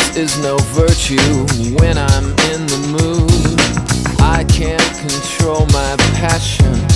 vice is no virtue when I'm in the mood. I can't control my passion.